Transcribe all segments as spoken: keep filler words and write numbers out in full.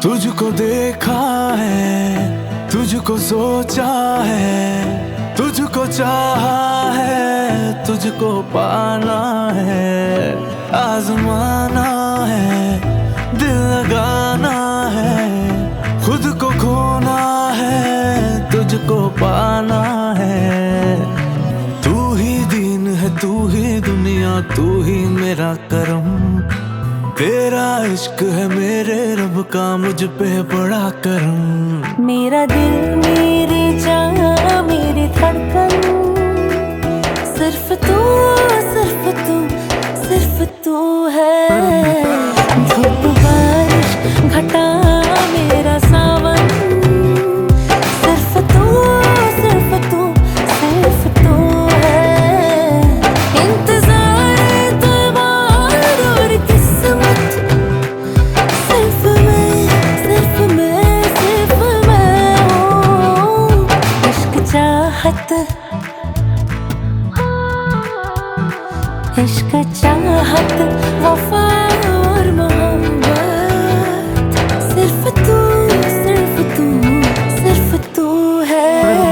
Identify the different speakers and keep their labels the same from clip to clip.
Speaker 1: तुझको देखा है, तुझको सोचा है, तुझको चाहा है, तुझको पाना है, आजमाना है, दिल लगाना है, खुद को खोना है, तुझको पाना है। तू ही दीन है, तू ही दुनिया, तू ही मेरा करम। तेरा इश्क है मेरे रब का, मुझ पे बड़ा करम।
Speaker 2: मेरा दिल, मेरी जान, मेरी धड़कन, सिर्फ तू, सिर्फ तू, सिर्फ तू है। धूप बारिश घटा मेरा सावन, सिर्फ तू, सिर्फ तू, सिर्फ तू है। इंतजार, एतबार और किस्मत, सिर्फ मैं, सिर्फ मैं, सिर्फ मैं हूँ। इश्क चाहत, इश्क चाहत, वफा और मोहब्बत, सिर्फ तू, सिर्फ तू, सिर्फ तू है।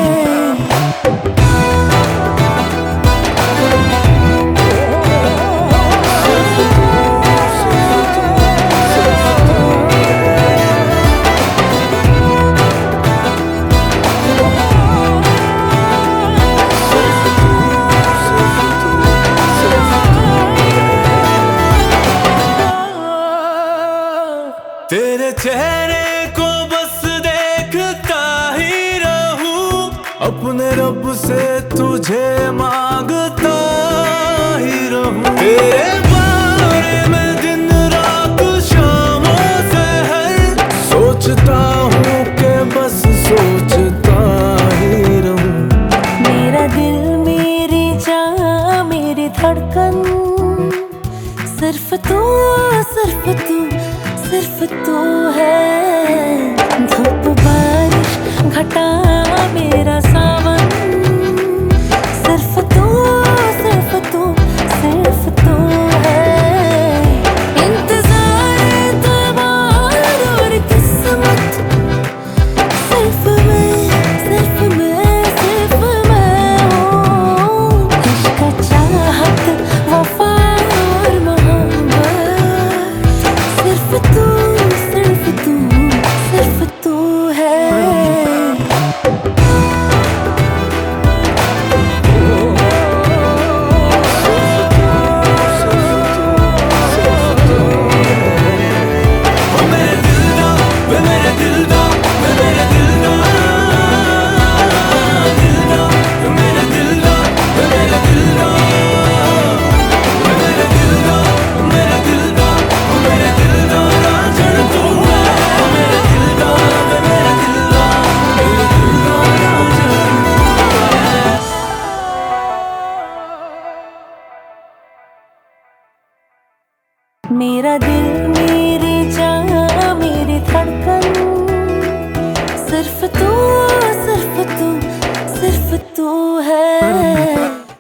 Speaker 1: तेरे चेहरे को बस देखता ही रहूं, अपने रब से तुझे मांगता ही रहूं। तेरे बारे में दिन रात शामों से है, सोचता हूँ कि बस सोचता ही रहूं।
Speaker 2: मेरा दिल, मेरी जान, मेरी धड़कन, सिर्फ तू, सिर्फ तू, सिर्फ तू है। धूप बारिश घटा मेरा सावन, सिर्फ तू, सिर्फ तू, सिर्फ तू है। इंतजार, एतबार और किस्मत, सिर्फ मैं, सिर्फ मैं, सिर्फ मैं हूँ। इश्क चाहत, वफा और मोहब्बत, सिर्फ तू, सिर्फ तू, सिर्फ तू है। मेरा दिल, मेरी